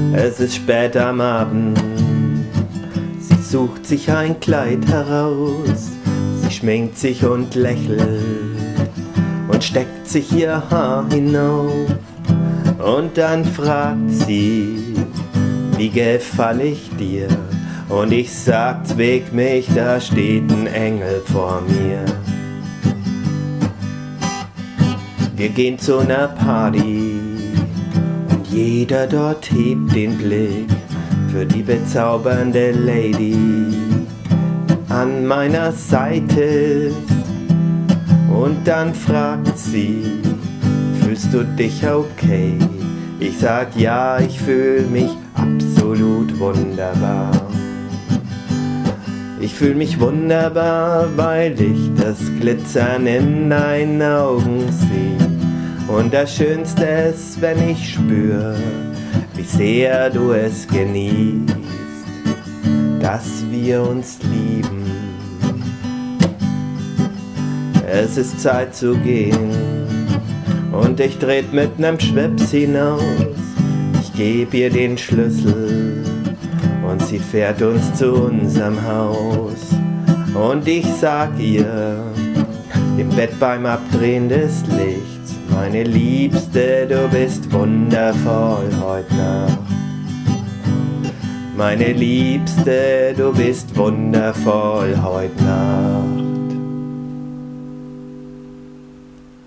Es ist spät am Abend, sie sucht sich ein Kleid heraus, sie schminkt sich und lächelt und steckt sich ihr Haar hinauf. Und dann fragt sie, wie gefall ich dir? Und ich sag, zweg mich, da steht ein Engel vor mir. Wir gehen zu ner Party und jeder dort hebt den Blick für die bezaubernde Lady an meiner Seite ist. Und dann fragt sie, fühlst du dich okay? Ich sag ja, ich fühl mich absolut wunderbar. Ich fühl mich wunderbar, weil ich das Glitzern in deinen Augen sehe. Und das Schönste ist, wenn ich spür, wie sehr du es genießt, dass wir uns lieben. Es ist Zeit zu gehen und ich tret mit nem Schwips hinaus. Ich geb ihr den Schlüssel und sie fährt uns zu unserem Haus. Und ich sag ihr im Bett beim Abdrehen des Lichts: Meine Liebste, du bist wundervoll heut Nacht. Meine Liebste, du bist wundervoll heut Nacht.